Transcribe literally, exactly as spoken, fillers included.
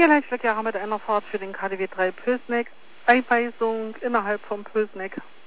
Hier Leichtverkehr mit einer Fahrt für den K D W drei Pößneck. Einweisung innerhalb vom Pößneck.